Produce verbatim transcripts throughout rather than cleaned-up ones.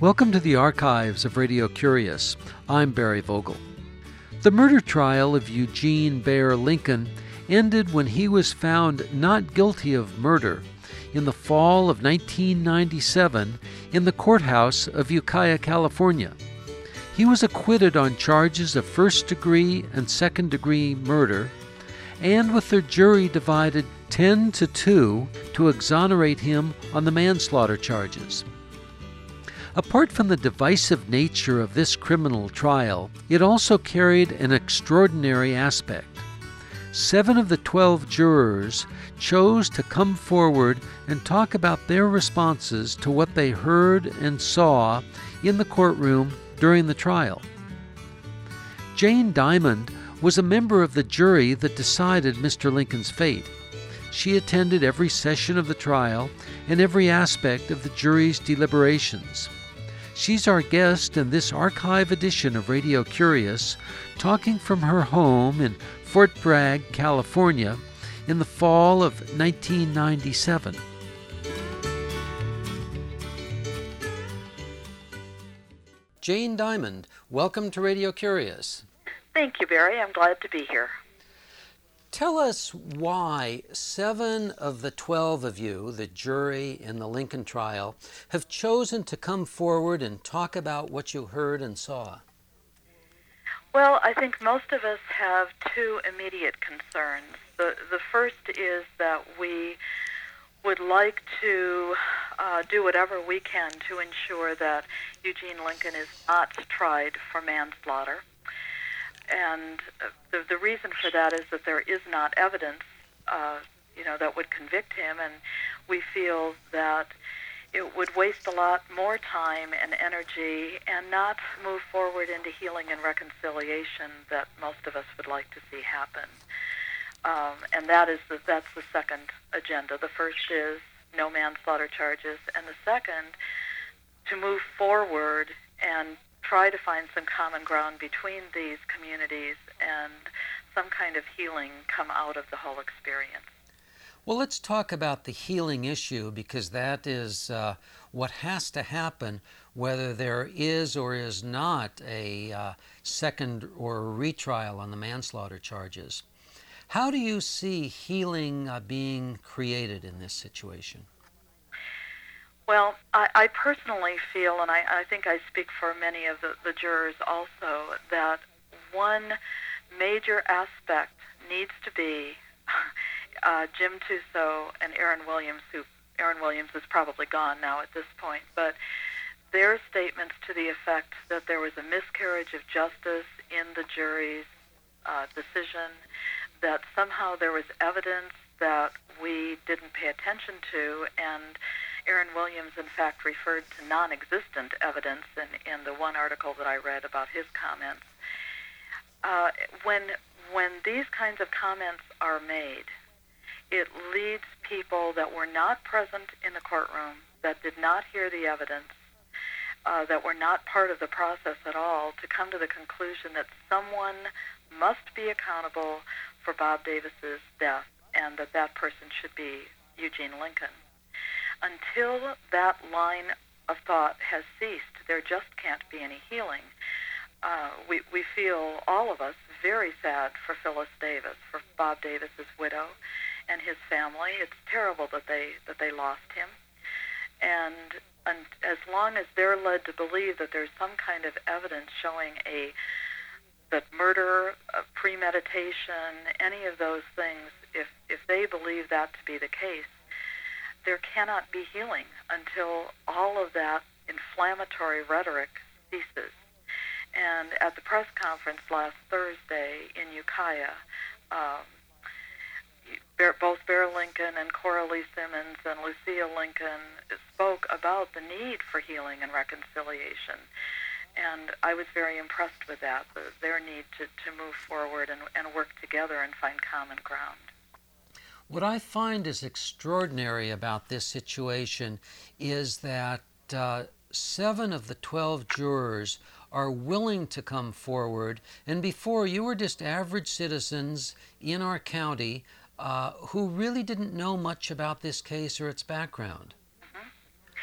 Welcome to the archives of Radio Curious. I'm Barry Vogel. The murder trial of Eugene Bear Lincoln ended when he was found not guilty of murder in the fall of nineteen ninety-seven in the courthouse of Ukiah, California. He was acquitted on charges of first-degree and second-degree murder, and with the jury divided ten to two to exonerate him on the manslaughter charges. Apart from the divisive nature of this criminal trial, it also carried an extraordinary aspect. Seven of the twelve jurors chose to come forward and talk about their responses to what they heard and saw in the courtroom during the trial. Jane Diamond was a member of the jury that decided Mister Lincoln's fate. She attended every session of the trial and every aspect of the jury's deliberations. She's our guest in this archive edition of Radio Curious, talking from her home in Fort Bragg, California, in the fall of nineteen ninety-seven. Jane Diamond, welcome to Radio Curious. Thank you, Barry. I'm glad to be here. Tell us why seven of the twelve of you, the jury in the Lincoln trial, have chosen to come forward and talk about what you heard and saw. Well, I think most of us have two immediate concerns. The, the first is that we would like to uh, do whatever we can to ensure that Eugene Lincoln is not tried for manslaughter. And the, the reason for that is that there is not evidence, uh, you know, that would convict him, and we feel that it would waste a lot more time and energy and not move forward into healing and reconciliation that most of us would like to see happen. Um, and that is the, that's the second agenda. The first is no manslaughter charges, and the second, to move forward and try to find some common ground between these communities and some kind of healing come out of the whole experience. Well, let's talk about the healing issue, because that is uh, what has to happen whether there is or is not a uh, second or a retrial on the manslaughter charges. How do you see healing uh, being created in this situation? Well, I, I personally feel, and I, I think I speak for many of the, the jurors also, that one major aspect needs to be uh, Jim Tuso and Aaron Williams, who Aaron Williams is probably gone now at this point, but their statements to the effect that there was a miscarriage of justice in the jury's uh, decision, that somehow there was evidence that we didn't pay attention to, and Aaron Williams, in fact, referred to non-existent evidence in, in the one article that I read about his comments. Uh, when, when these kinds of comments are made, it leads people that were not present in the courtroom, that did not hear the evidence, uh, that were not part of the process at all, to come to the conclusion that someone must be accountable for Bob Davis's death, and that that person should be Eugene Lincoln. Until that line of thought has ceased, there just can't be any healing. Uh, we, we feel, all of us, very sad for Phyllis Davis, for Bob Davis's widow and his family. It's terrible that they that they lost him. And, and as long as they're led to believe that there's some kind of evidence showing a that murder, uh, premeditation, any of those things, if if they believe that to be the case, there cannot be healing until all of that inflammatory rhetoric ceases. And at the press conference last Thursday in Ukiah, um, Bear, both Bear Lincoln and Coralie Simmons and Lucia Lincoln spoke about the need for healing and reconciliation. And I was very impressed with that, the, their need to, to move forward and, and work together and find common ground. What I find is extraordinary about this situation is that uh, seven of the twelve jurors are willing to come forward, and before you were just average citizens in our county uh, who really didn't know much about this case or its background. Mm-hmm.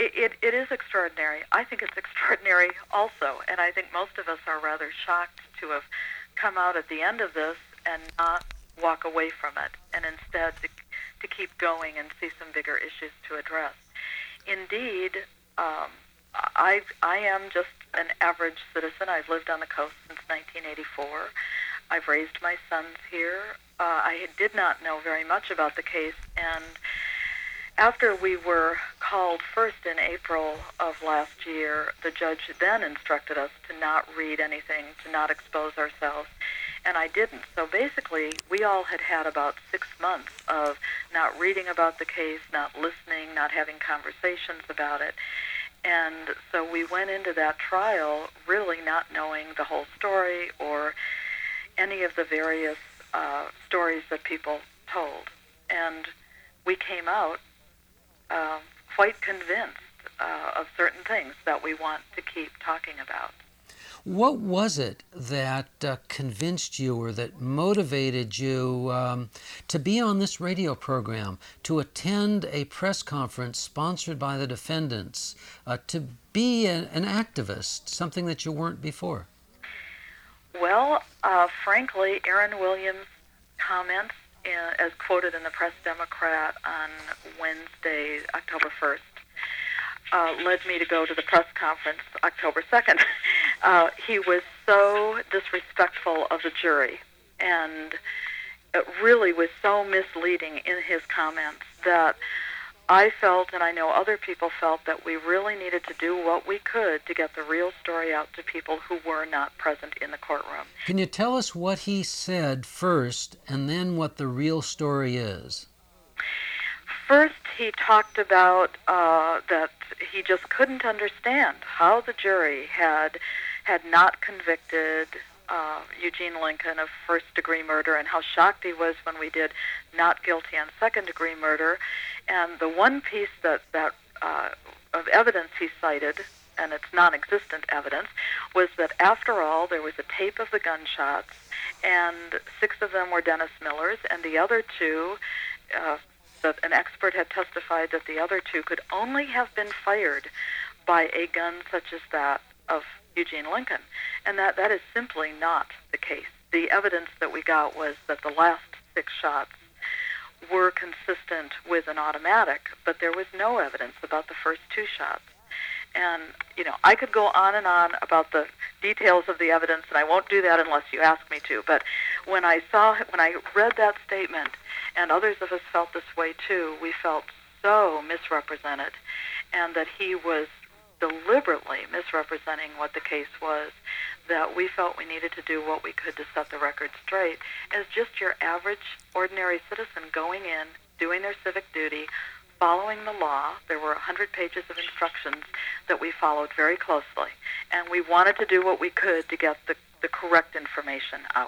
It, it, it is extraordinary. I think it's extraordinary also, and I think most of us are rather shocked to have come out at the end of this and not walk away from it, and instead to, to keep going and see some bigger issues to address. Indeed, um, I I am just an average citizen. I've lived on the coast since nineteen eighty-four. I've raised my sons here. Uh, I did not know very much about the case, and after we were called first in April of last year, the judge then instructed us to not read anything, to not expose ourselves, and I didn't. So basically, we all had had about six months of not reading about the case, not listening, not having conversations about it. And so we went into that trial really not knowing the whole story or any of the various uh, stories that people told. And we came out uh, quite convinced uh, of certain things that we want to keep talking about. What was it that uh, convinced you or that motivated you um, to be on this radio program, to attend a press conference sponsored by the defendants, uh, to be a, an activist, something that you weren't before? Well, uh, frankly, Aaron Williams' comments, uh, as quoted in the Press Democrat on Wednesday, October first, uh, led me to go to the press conference October second. Uh, he was so disrespectful of the jury, and it really was so misleading in his comments that I felt, and I know other people felt, that we really needed to do what we could to get the real story out to people who were not present in the courtroom. Can you tell us what he said first, and then what the real story is? First, he talked about uh, that he just couldn't understand how the jury had had not convicted uh, Eugene Lincoln of first-degree murder, and how shocked he was when we did not guilty on second-degree murder. And the one piece that, that uh, of evidence he cited, and it's non-existent evidence, was that after all, there was a tape of the gunshots, and six of them were Dennis Miller's, and the other two, uh, that an expert had testified that the other two could only have been fired by a gun such as that of Eugene Lincoln, and that, that is simply not the case. The evidence that we got was that the last six shots were consistent with an automatic, but there was no evidence about the first two shots. And, you know, I could go on and on about the details of the evidence, and I won't do that unless you ask me to, but when I saw, when I read that statement, and others of us felt this way too, we felt so misrepresented, and that he was deliberately misrepresenting what the case was, that we felt we needed to do what we could to set the record straight as just your average, ordinary citizen going in, doing their civic duty, following the law. There were one hundred pages of instructions that we followed very closely, and we wanted to do what we could to get the, the correct information out.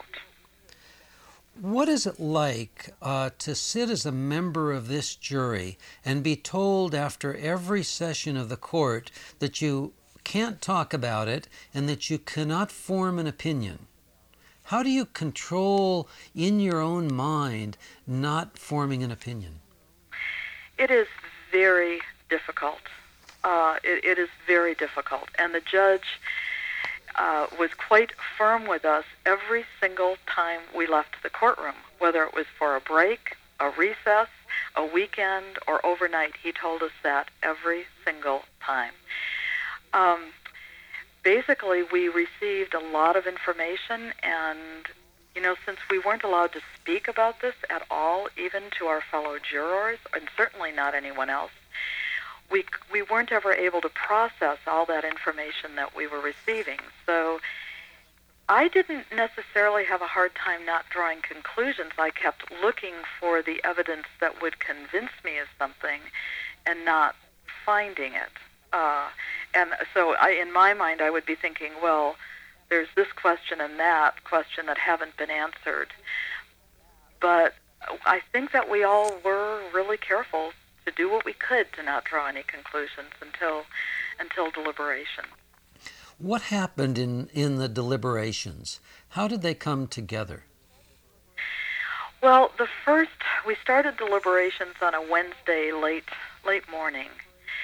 What is it like uh, to sit as a member of this jury and be told after every session of the court that you can't talk about it and that you cannot form an opinion? How do you control in your own mind not forming an opinion? It is very difficult. Uh, it, it is very difficult. And the judge uh, was quite firm with us every single time we left the courtroom, whether it was for a break, a recess, a weekend, or overnight. He told us that every single time. Um, basically, we received a lot of information, and, you know, since we weren't allowed to speak about this at all, even to our fellow jurors, and certainly not anyone else, we we weren't ever able to process all that information that we were receiving. So I didn't necessarily have a hard time not drawing conclusions. I kept looking for the evidence that would convince me of something and not finding it. Uh, and so I, in my mind, I would be thinking, well, there's this question and that question that haven't been answered. But I think that we all were really careful to do what we could to not draw any conclusions until until deliberation. What happened in, in the deliberations? How did they come together? Well, the first, we started deliberations on a Wednesday late late morning.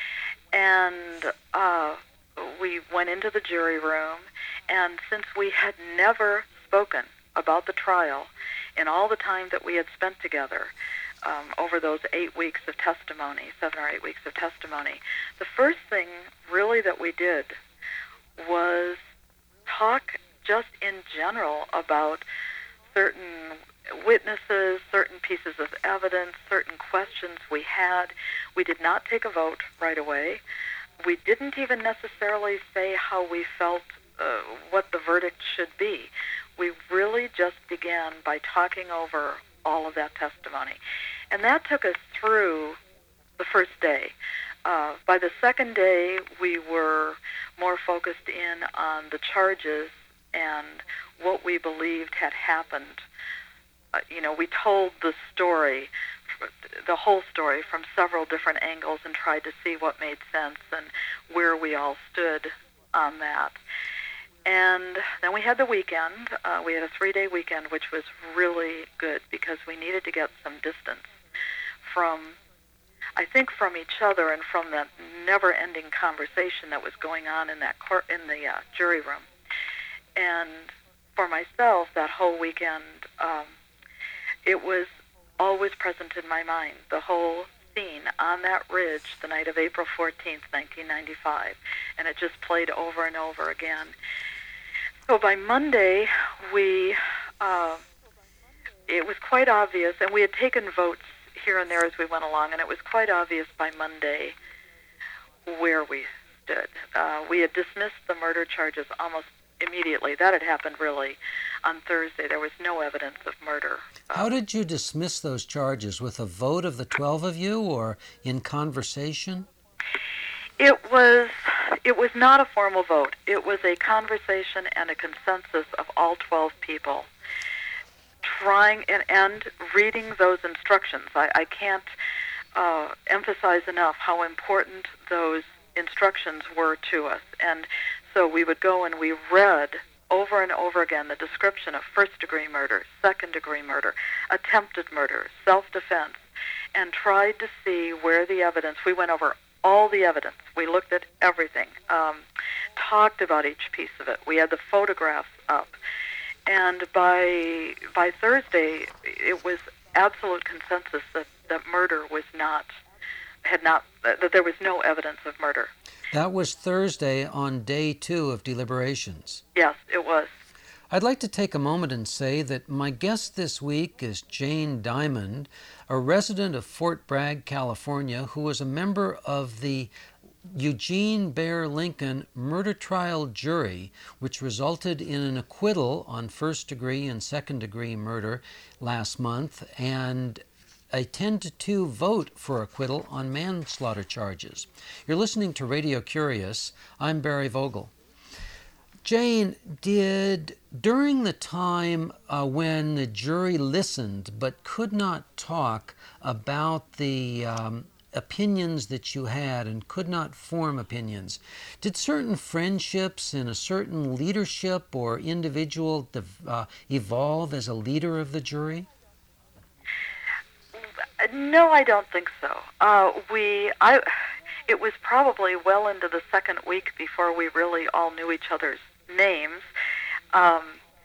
And uh, we went into the jury room, and since we had never spoken about the trial in all the time that we had spent together, um, over those eight weeks of testimony, seven or eight weeks of testimony, the first thing really that we did was talk just in general about certain witnesses, certain pieces of evidence, certain questions we had. We did not take a vote right away. We didn't even necessarily say how we felt, uh, what the verdict should be. We really just began by talking over all of that testimony. And that took us through the first day. Uh, by the second day, we were more focused in on the charges and what we believed had happened. Uh, you know, we told the story, the whole story, from several different angles and tried to see what made sense and where we all stood on that. And then we had the weekend. Uh, we had a three-day weekend, which was really good because we needed to get some distance from, I think, from each other and from that never-ending conversation that was going on in that court, in the uh, jury room. And for myself, that whole weekend, um, it was always present in my mind, the whole scene on that ridge the night of April fourteenth, nineteen ninety-five, and it just played over and over again. So by Monday, we, uh, it was quite obvious, and we had taken votes here and there as we went along, and it was quite obvious by Monday where we stood. Uh, we had dismissed the murder charges almost immediately. That had happened really on Thursday. There was no evidence of murder. How did you dismiss those charges? With a vote of the twelve of you or in conversation? It was it was not a formal vote. It was a conversation and a consensus of all twelve people trying and, and reading those instructions. I, I can't uh, emphasize enough how important those instructions were to us. And so we would go and we read over and over again the description of first-degree murder, second-degree murder, attempted murder, self-defense, and tried to see where the evidence, we went over all the evidence. We looked at everything, um, talked about each piece of it. We had the photographs up. And by by Thursday, it was absolute consensus that, that murder was not, had not, that there was no evidence of murder. That was Thursday on day two of deliberations. Yes, it was. I'd like to take a moment and say that my guest this week is Jane Diamond, a resident of Fort Bragg, California, who was a member of the Eugene Bear Lincoln murder trial jury, which resulted in an acquittal on first-degree and second-degree murder last month, and a ten to two vote for acquittal on manslaughter charges. You're listening to Radio Curious. I'm Barry Vogel. Jane, did during the time uh, when the jury listened but could not talk about the um, opinions that you had and could not form opinions, did certain friendships and a certain leadership or individual uh, evolve as a leader of the jury? No, I don't think so. Uh, we, I, it was probably well into the second week before we really all knew each other's names. Um,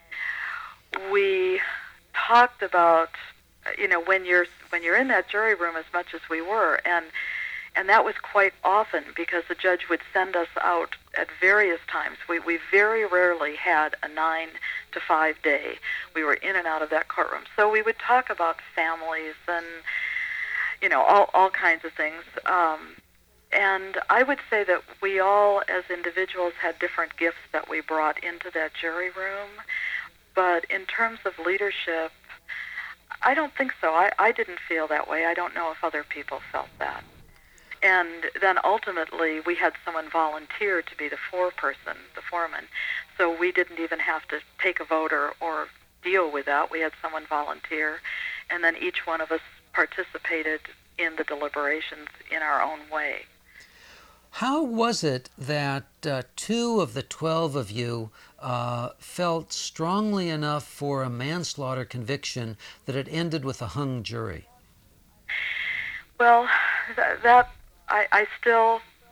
we talked about, you know, when you're when you're in that jury room as much as we were, and and that was quite often because the judge would send us out at various times. We we very rarely had a nine to five day. We were in and out of that courtroom, so we would talk about families and, you know, all all kinds of things. Um, and I would say that we all, as individuals, had different gifts that we brought into that jury room. But in terms of leadership, I don't think so. I, I didn't feel that way. I don't know if other people felt that. And then ultimately, we had someone volunteer to be the foreperson, the foreman. So we didn't even have to take a vote or, or deal with that. We had someone volunteer. And then each one of us participated in the deliberations in our own way. How was it that uh, two of the twelve of you uh, felt strongly enough for a manslaughter conviction that it ended with a hung jury? Well, th- that I, I still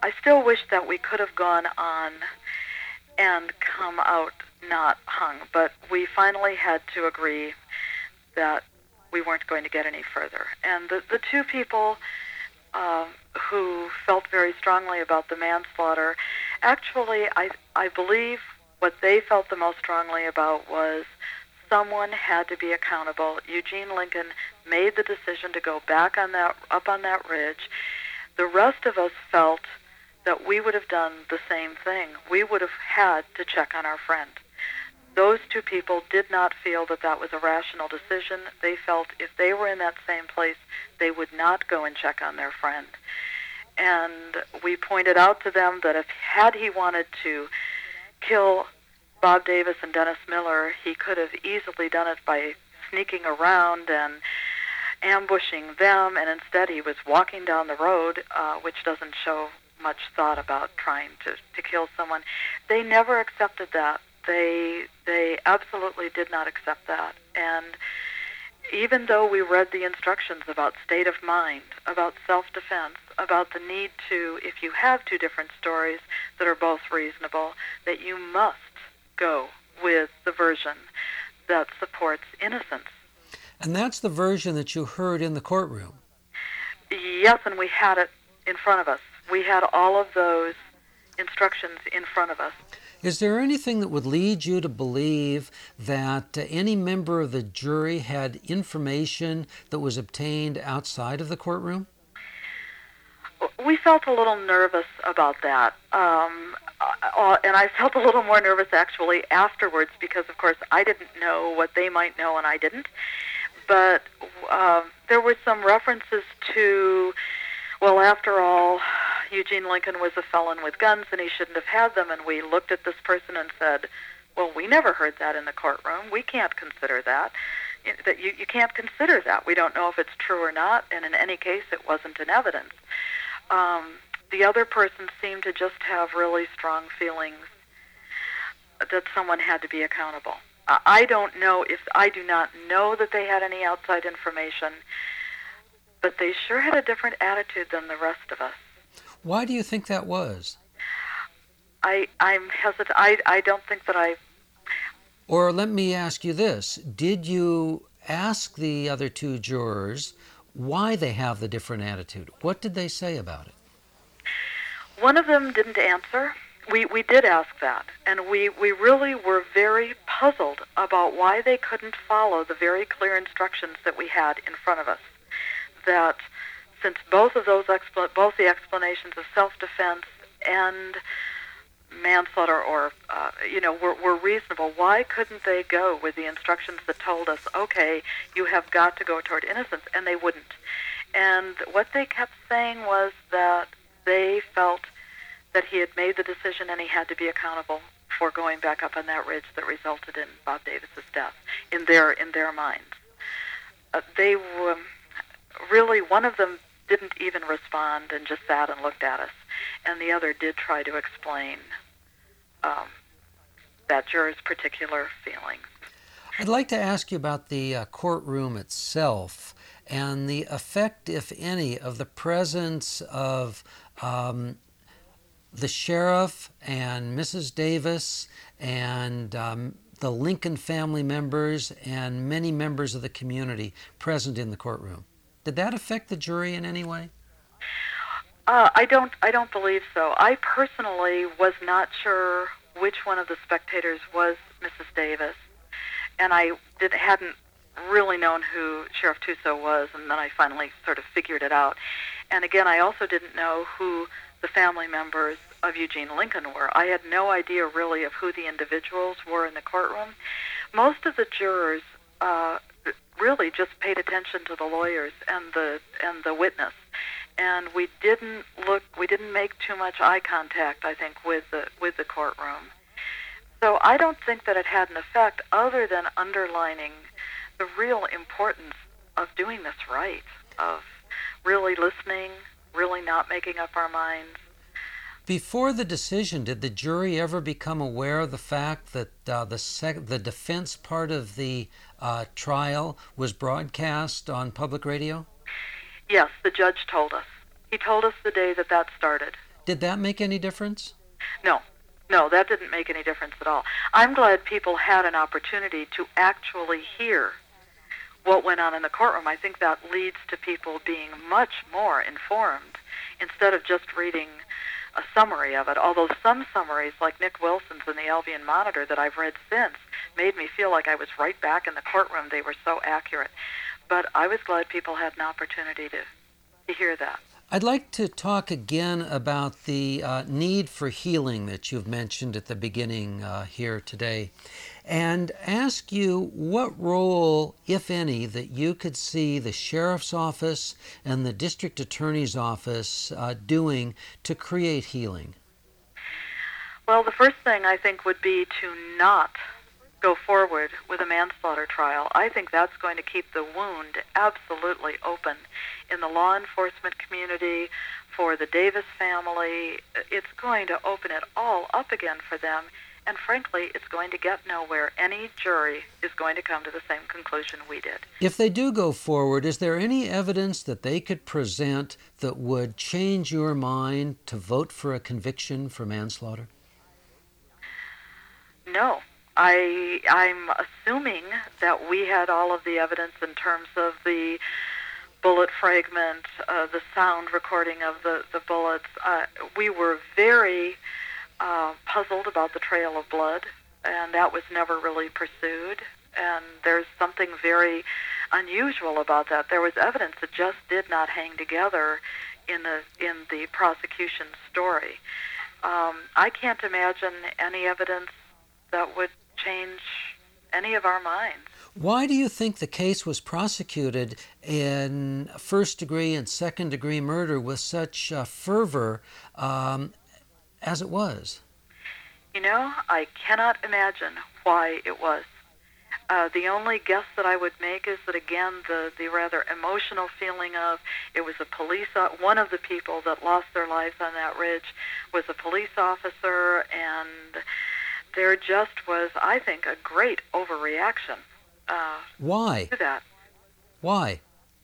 I still wish that we could have gone on and come out not hung, but we finally had to agree that we weren't going to get any further. And the, the two people uh, who felt very strongly about the manslaughter, actually, I, I believe what they felt the most strongly about was someone had to be accountable. Eugene Lincoln made the decision to go back on that, up on that ridge. The rest of us felt that we would have done the same thing. We would have had to check on our friend. Those two people did not feel that that was a rational decision. They felt if they were in that same place, they would not go and check on their friend. And we pointed out to them that if had he wanted to kill Bob Davis and Dennis Miller, he could have easily done it by sneaking around and ambushing them, and instead he was walking down the road, uh, which doesn't show much thought about trying to, to kill someone. They never accepted that. They they absolutely did not accept that. And even though we read the instructions about state of mind, about self-defense, about the need to, if you have two different stories that are both reasonable, that you must go with the version that supports innocence. And that's the version that you heard in the courtroom. Yes, and we had it in front of us. We had all of those instructions in front of us. Is there anything that would lead you to believe that uh, any member of the jury had information that was obtained outside of the courtroom? We felt a little nervous about that. Um, uh, and I felt a little more nervous actually afterwards because, of course, I didn't know what they might know and I didn't. But uh, there were some references to, well, after all, Eugene Lincoln was a felon with guns and he shouldn't have had them. And we looked at this person and said, well, we never heard that in the courtroom. We can't consider that. That you, you can't consider that. We don't know if it's true or not. And in any case, it wasn't in evidence. Um, the other person seemed to just have really strong feelings that someone had to be accountable. I don't know if, I do not know that they had any outside information, but they sure had a different attitude than the rest of us. Why do you think that was? I, I'm hesitant. I, I don't think that I... Or let me ask you this. Did you ask the other two jurors why they have the different attitude? What did they say about it? One of them didn't answer. We we did ask that, and we, we really were very puzzled about why they couldn't follow the very clear instructions that we had in front of us. That since both of those expl- both the explanations of self-defense and manslaughter, or uh, you know, were, were reasonable, why couldn't they go with the instructions that told us, okay, you have got to go toward innocence, and they wouldn't. And what they kept saying was that they felt that he had made the decision and he had to be accountable for going back up on that ridge that resulted in Bob Davis's death, in their in their minds. Uh, they were, really, one of them didn't even respond and just sat and looked at us, and the other did try to explain um, that juror's particular feelings. I'd like to ask you about the uh, courtroom itself and the effect, if any, of the presence of um, the sheriff and Missus Davis and um, the Lincoln family members and many members of the community present in the courtroom. Did that affect the jury in any way? Uh, I don't. I don't believe so. I personally was not sure which one of the spectators was Missus Davis, and I did, hadn't really known who Sheriff Tuso was, and then I finally sort of figured it out. And again, I also didn't know who the family members of Eugene Lincoln were. I had no idea really of who the individuals were in the courtroom. Most of the jurors uh, really just paid attention to the lawyers and the and the witness, and we didn't look. We didn't make too much eye contact, I think, with the with the courtroom. So I don't think that it had an effect other than underlining the real importance of doing this right, of really listening, really not making up our minds. Before the decision, did the jury ever become aware of the fact that uh, the sec- the defense part of the uh, trial was broadcast on public radio? Yes, the judge told us. He told us the day that that started. Did that make any difference? No. No, that didn't make any difference at all. I'm glad people had an opportunity to actually hear what went on in the courtroom. I think that leads to people being much more informed instead of just reading a summary of it, although some summaries, like Nick Wilson's in the Albion Monitor that I've read since, made me feel like I was right back in the courtroom. They were so accurate. But I was glad people had an opportunity to, to hear that. I'd like to talk again about the uh, need for healing that you've mentioned at the beginning uh, here today, and ask you what role, if any, that you could see the Sheriff's Office and the District Attorney's Office uh, doing to create healing. Well, the first thing I think would be to not go forward with a manslaughter trial. I think that's going to keep the wound absolutely open in the law enforcement community, for the Davis family. It's going to open it all up again for them, and frankly, it's going to get nowhere. Any jury is going to come to the same conclusion we did. If they do go forward, is there any evidence that they could present that would change your mind to vote for a conviction for manslaughter? No. I, I'm assuming that we had all of the evidence in terms of the bullet fragment, uh, the sound recording of the, the bullets. Uh, we were very uh, puzzled about the trail of blood, and that was never really pursued. And there's something very unusual about that. There was evidence that just did not hang together in the, in the prosecution's story. Um, I can't imagine any evidence that would change any of our minds. Why do you think the case was prosecuted in first-degree and second-degree murder with such uh, fervor um, as it was? You know, I cannot imagine why it was. Uh, the only guess that I would make is that, again, the, the rather emotional feeling of it was a police, uh, one of the people that lost their lives on that ridge was a police officer, and there just was, I think, a great overreaction. Uh, Why? To that. Why?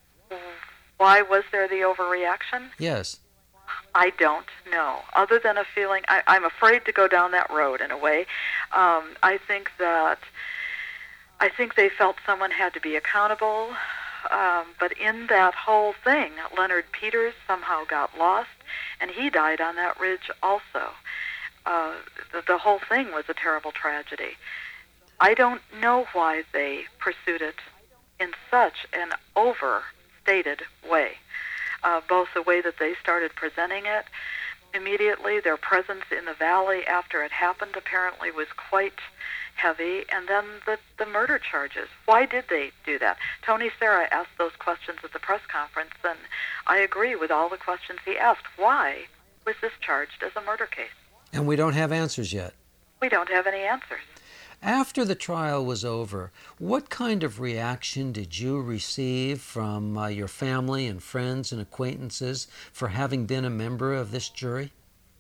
Why was there the overreaction? Yes. I don't know. Other than a feeling, I, I'm afraid to go down that road in a way. Um, I think that, I think they felt someone had to be accountable. Um, but in that whole thing, Leonard Peters somehow got lost, and he died on that ridge also. Uh, the, the whole thing was a terrible tragedy. I don't know why they pursued it in such an overstated way. Uh, both the way that they started presenting it immediately, their presence in the valley after it happened apparently was quite heavy, and then the, the murder charges. Why did they do that? Tony Serra asked those questions at the press conference, and I agree with all the questions he asked. Why was this charged as a murder case? And we don't have answers yet. We don't have any answers. After the trial was over, what kind of reaction did you receive from uh, your family and friends and acquaintances for having been a member of this jury?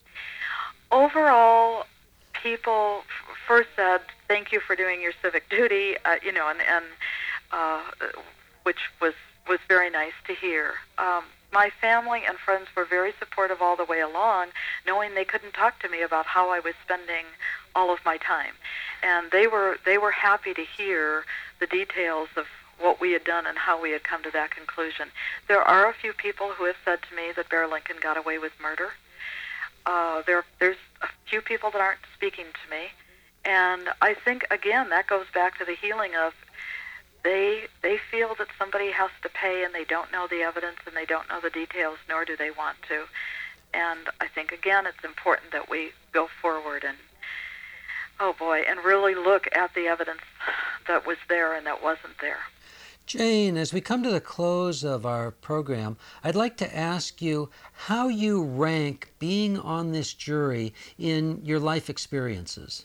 Overall, people f- first said, thank you for doing your civic duty, uh, you know, and, and uh, which was, was very nice to hear. Um, my family and friends were very supportive all the way along, knowing they couldn't talk to me about how I was spending all of my time. And they were they were happy to hear the details of what we had done and how we had come to that conclusion. There are a few people who have said to me that Bear Lincoln got away with murder. Uh, there, there's a few people that aren't speaking to me. And I think, again, that goes back to the healing of they they feel that somebody has to pay, and they don't know the evidence and they don't know the details, nor do they want to. And I think, again, it's important that we go forward and Oh, boy, and really look at the evidence that was there and that wasn't there. Jane, as we come to the close of our program, I'd like to ask you how you rank being on this jury in your life experiences.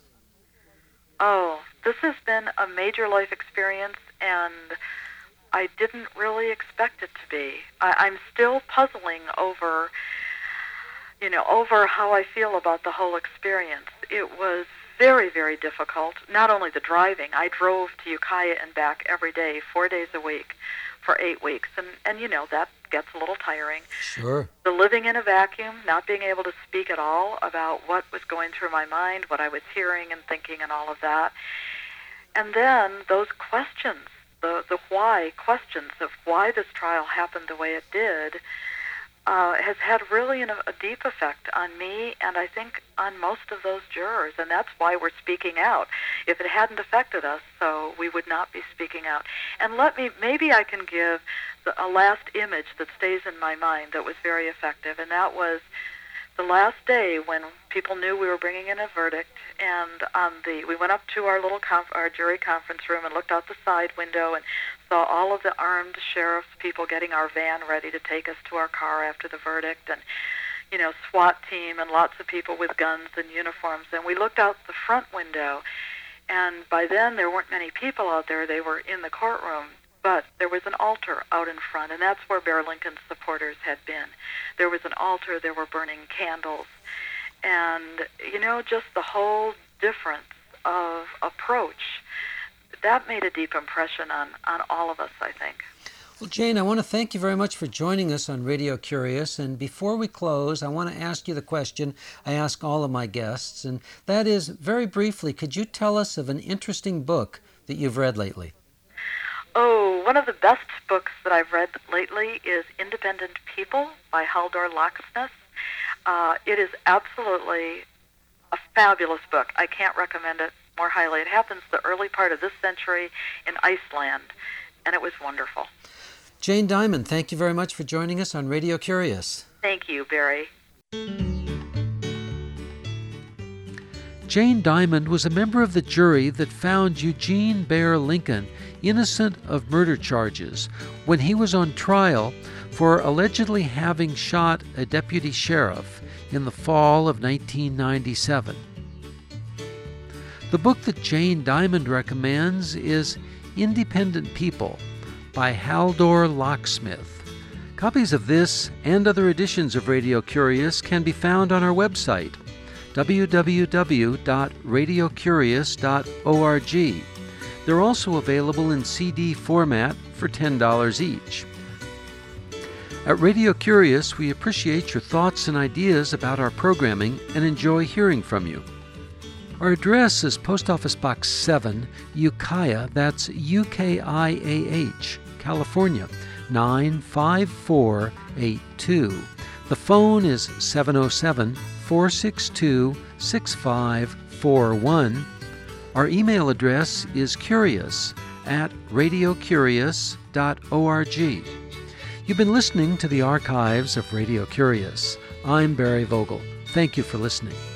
Oh, this has been a major life experience, and I didn't really expect it to be. I, I'm still puzzling over, you know, over how I feel about the whole experience. It was very, very difficult. Not only the driving, I drove to Ukiah and back every day, four days a week, for eight weeks, and and you know that gets a little tiring. Sure. The living in a vacuum, not being able to speak at all about what was going through my mind, what I was hearing and thinking and all of that. And then those questions, the, the why questions of why this trial happened the way it did, Uh, has had really an, a deep effect on me and I think on most of those jurors, and that's why we're speaking out. If it hadn't affected us, so we would not be speaking out. And let me, maybe I can give the, a last image that stays in my mind that was very effective, and that was the last day when people knew we were bringing in a verdict, and on the we went up to our little conf- our jury conference room and looked out the side window and saw all of the armed sheriff's people getting our van ready to take us to our car after the verdict, and you know, SWAT team and lots of people with guns and uniforms. And we looked out the front window, and by then there weren't many people out there. They were in the courtroom, but there was an altar out in front, and that's where Bear Lincoln's supporters had been. There was an altar, there were burning candles, and, you know, just the whole difference of approach, that made a deep impression on, on all of us, I think. Well, Jane, I want to thank you very much for joining us on Radio Curious, and before we close, I want to ask you the question I ask all of my guests, and that is, very briefly, could you tell us of an interesting book that you've read lately? Oh, one of the best books that I've read lately is Independent People by Haldor Laxness. Uh, it is absolutely a fabulous book. I can't recommend it more highly. It happens the early part of this century in Iceland, and it was wonderful. Jane Dimon, thank you very much for joining us on Radio Curious. Thank you, Barry. Jane Dimon was a member of the jury that found Eugene Bear Lincoln innocent of murder charges when he was on trial for allegedly having shot a deputy sheriff in the fall of nineteen ninety-seven. The book that Jane Dimon recommends is Independent People by Haldor Laxness. Copies of this and other editions of Radio Curious can be found on our website, w w w dot radio curious dot org. They're also available in C D format for ten dollars each. At Radio Curious, we appreciate your thoughts and ideas about our programming and enjoy hearing from you. Our address is Post Office Box seven, Ukiah, that's U K I A H, California, nine five four eight two. The phone is seven oh seven, four six two, six five four one. Our email address is curious at radio curious dot org. You've been listening to the archives of Radio Curious. I'm Barry Vogel. Thank you for listening.